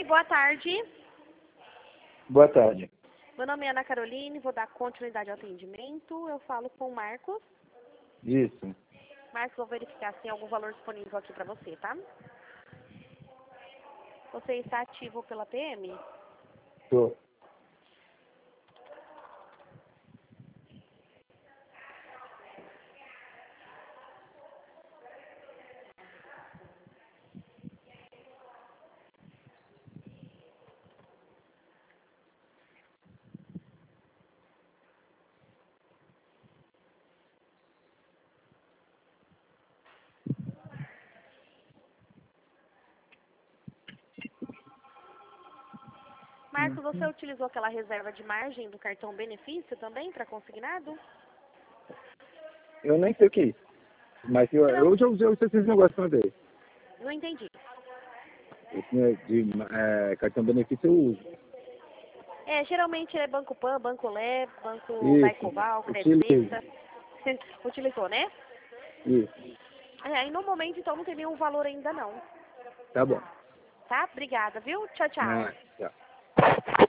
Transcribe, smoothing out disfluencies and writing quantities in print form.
Oi, boa tarde. Boa tarde. Meu nome é Ana Caroline, vou dar continuidade ao atendimento. Eu falo com o Marcos. Isso. Marcos, vou verificar se tem algum valor disponível aqui para você, tá? Você está ativo pela PM? Tô. Marcos, você utilizou aquela reserva de margem do cartão benefício também para consignado? Eu nem sei o que é isso. Mas eu já usei esses negócios uma vez. Não entendi. Esse cartão benefício eu uso. Geralmente é Banco Pan, Banco Lé, Banco Isso. Daicoval, Utilizo. Credita. Utilizou, né? Isso. Aí no momento, então, não tem nenhum valor ainda não. Tá bom. Tá? Obrigada, viu? Tchau, tchau. Tchau.